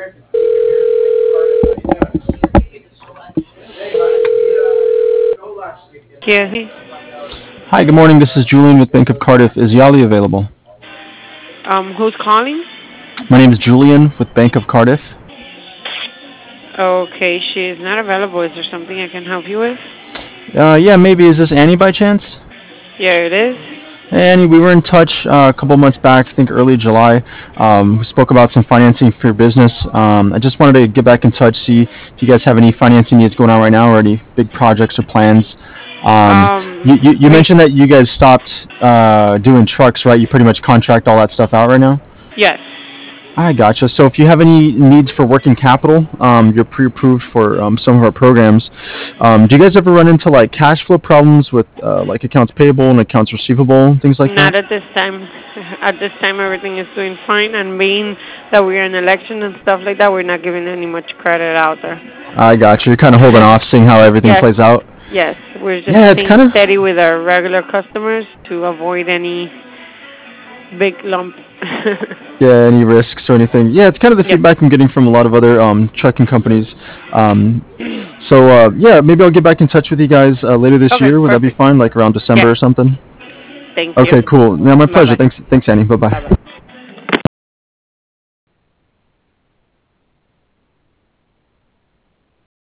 Yes. Hi, good morning. This is Julian with Bank of Cardiff. Is Yali available? Who's calling? My name is Julian with Bank of Cardiff. Okay, she's not available. Is there something I can help you with? Yeah, maybe. Is this Annie by chance? Yeah, it is. Hey, Annie, we were in touch a couple months back, I think early July. We spoke about some financing for your business. I just wanted to get back in touch, see if you guys have any financing needs going on right now or any big projects or plans. You We mentioned that you guys stopped doing trucks, right? You pretty much contract all that stuff out right now? yes. I gotcha. So if you have any needs for working capital, you're pre-approved for some of our programs. Do you guys ever run into like cash flow problems with like accounts payable and accounts receivable, things like Not that? at this time. At this time, everything is doing fine, and being that we're in election and stuff like that, we're not giving any much credit out there. I gotcha. You're kind of holding off, seeing how everything Yes, plays out. yes. We're just Yeah, it's staying kind of steady with our regular customers to avoid any big lumps. yeah, any risks or anything. Yeah, it's kind of the Yep. feedback I'm getting from a lot of other trucking companies. Yeah, maybe I'll get back in touch with you guys later this Okay, year. Would that be perfect. fine? Like around Yes. December or something? Thank you. Okay, cool. Yeah, my Bye pleasure. bye. Thanks, Annie. Bye Bye bye. bye.